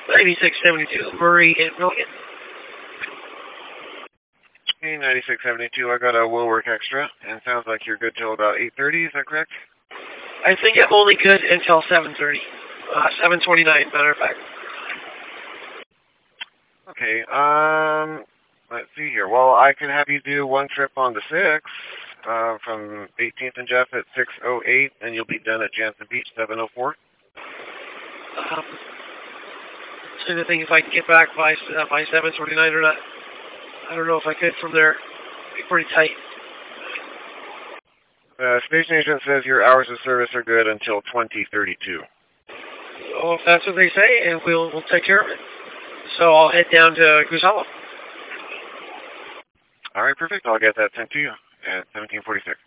9672, Murray and Milligan. Hey, 9672, I got a Woolwork Extra, and sounds like you're good till about 8:30, is that correct? I think I'm only good until 7:30. 7:29, matter of fact. Okay, let's see here. Well, I can have you do one trip on the 6th, from 18th and Jeff at 6:08, and you'll be done at Jansen Beach, 7:04. So I think if I can get back by 7:29 or not. I don't know if I could from there. It'd be pretty tight. Station agent says your hours of service are good until 2032. Oh, if that's what they say, and we'll take care of it. So I'll head down to Goose Hollow. All right, perfect. I'll get that sent to you at 1746.